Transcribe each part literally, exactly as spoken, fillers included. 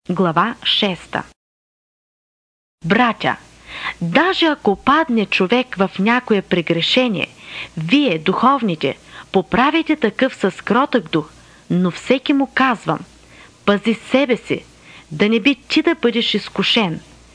Глава шеста. Братя, даже ако падне човек в някое прегрешение, вие, духовните, поправите такъв с кротък дух, но всеки му казвам: пази себе си, да не би ти да бъдеш изкушен.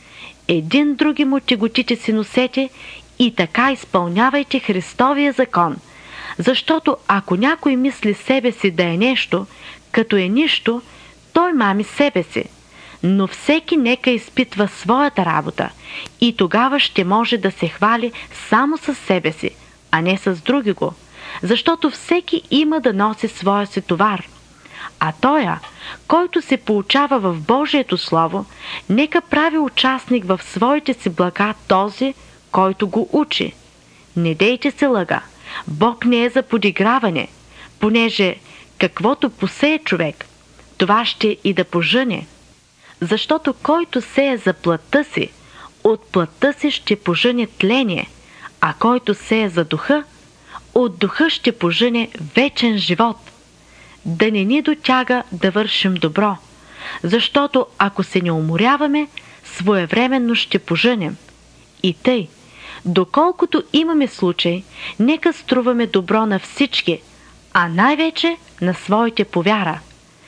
Един други му теготите си носете и така изпълнявайте Христовия закон, защото ако някой мисли себе си да е нещо, като е нищо, той мами себе си. Но всеки нека изпитва своята работа и тогава ще може да се хвали само със себе си, а не с други го, защото всеки има да носи своя си товар. А тоя, който се получава в Божието Слово, нека прави участник в своите си блага този, който го учи. Не дейте се лъга, Бог не е за подиграване, понеже каквото посее човек, това ще и да пожъне. Защото който сее за плътта си, от плътта си ще пожъне тление, а който сее за духа, от духа ще пожъне вечен живот. Да не ни дотяга да вършим добро, защото ако се не уморяваме, своевременно ще пожънем. И тъй, доколкото имаме случай, нека струваме добро на всички, а най-вече на своите по вяра.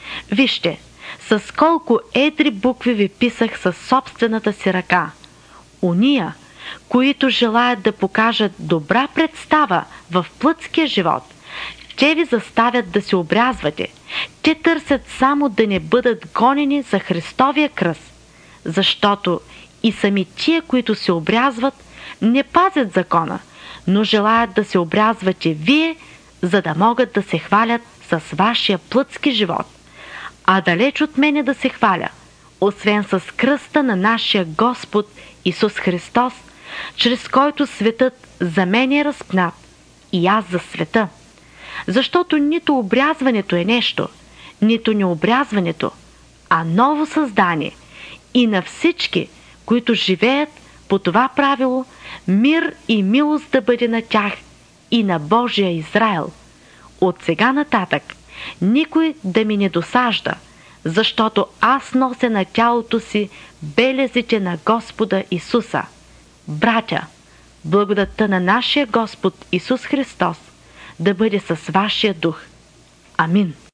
Вижте, с колко едри букви ви писах със собствената си ръка. Уния, които желаят да покажат добра представа в плътския живот, те ви заставят да се обрязвате. Те търсят само да не бъдат гонени за Христовия кръст, защото и сами тия, които се обрязват, не пазят закона, но желаят да се обрязвате вие, за да могат да се хвалят с вашия плътски живот. А далеч от мене да се хваля, освен с кръста на нашия Господ Исус Христос, чрез който светът за мен е разпнат и аз за света. Защото нито обрязването е нещо, нито необрязването, а ново създание, и на всички, които живеят по това правило, мир и милост да бъде на тях и на Божия Израел. От сега нататък никой да ми не досажда, защото аз нося на тялото си белезите на Господа Исуса. Братя, благодатта на нашия Господ Исус Христос да бъде с вашия дух. Амин.